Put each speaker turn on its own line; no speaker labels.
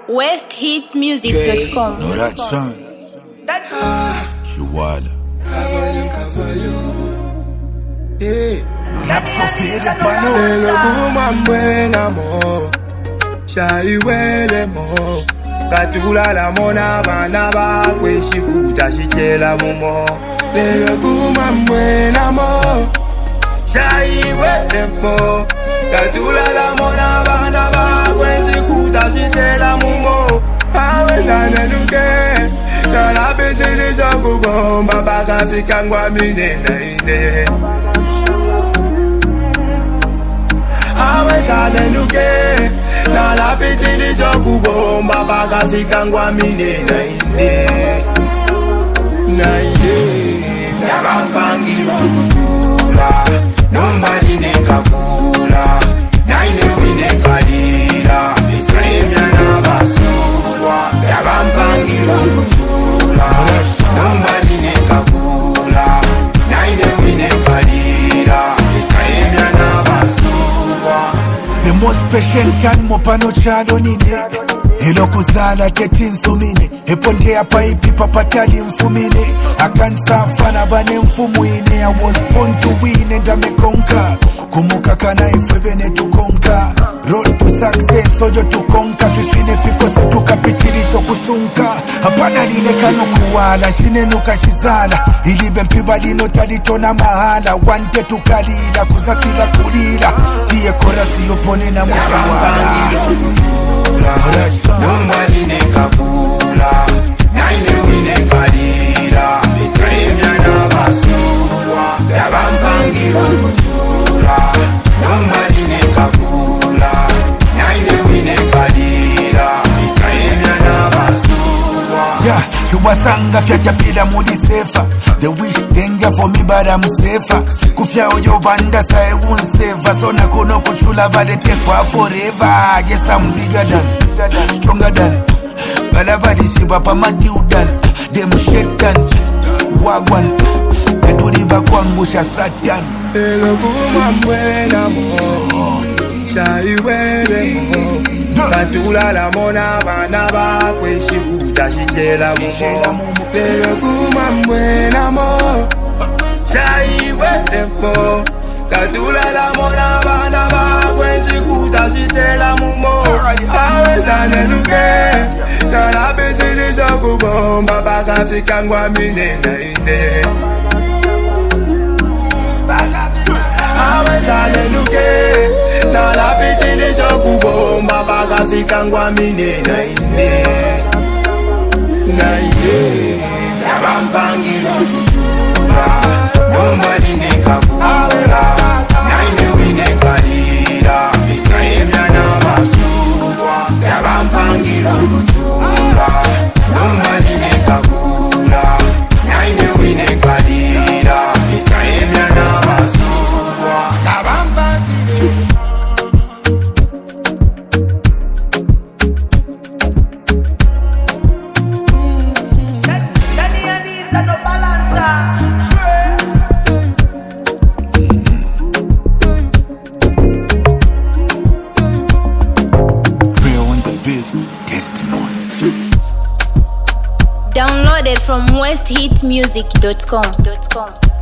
westhitmusic.com.
Know that son. Shawala.
Napsofiri panelo kumambwena mo Shaiwele mo Katula la mona bana bakwe shikuta shichela mumo Lelo kumambwena mo Shaiwele mo Katula la mona bana bakwe shikuta shichela mumo Awezane luke Kala petele soko bomba Baka fikangwa mine na ine Awezane luke Nala petele soko bomba Baka fikangwa mine na ine Na ine Yagampangi rukula Nobody neka kula Na ine wine kalila Bisremya na basulwa Yagampangi rukula Nobody neka kula Na ine wine kalila Bisremya na basulwa
The most patient can mopano chalo nine Elokuzala teti nsumine Epondea paipi papatali mfumine Akansa fana bane mfumuine I was born to win and I mekonka Kumuka kana ifwebene tukonka Road to success ojo tukonka Fifine fikose tukapitilisho kusunka Hapana lile kano kuwala Shine nuka shizala Ilibe mpiba lino talitona mahala Wante tukalila kuzasila kulila Tiye korasi yopone na mshawala
Nobody neka kula Na ine wine kalila Bisremya na basulwa Yagampangi rukula Nobody neka kula Na ine wine kalila Bisremya na basulwa
Yeah, Luwasanga fyata pila muli safer. They wish danger for me but I'm safer. Kufya oyo banda sa I won't save. So na kono kuchula but they take for forever. Yes, I'm bigger than, stronger than Balabadi shiba pa madiudan. Dem shetan, wagwan Katuriba kwangusha satan.
Elo kumambwena mo Shaiwele mo Katula la mona bana bakwe shikuta shichela mumo Lelo kumambwena mo Shaiwele mo Katula la mona bana bakwe shikuta shichela mumo Awezane luke Kala petele soko bomba Baka fikangwa mine na ine Awezane luke Nala petele soko bomba Baka fikangwa mine na ine Na ine Yagampangi rukula Nobody neka kula Na ine wine kalila Bisremya na basulwa Yagampangi rukula Nobody neka kula Na ine wine kalila Bisremya na basulwa Yagampangi
Downloaded from westhitmusic.com.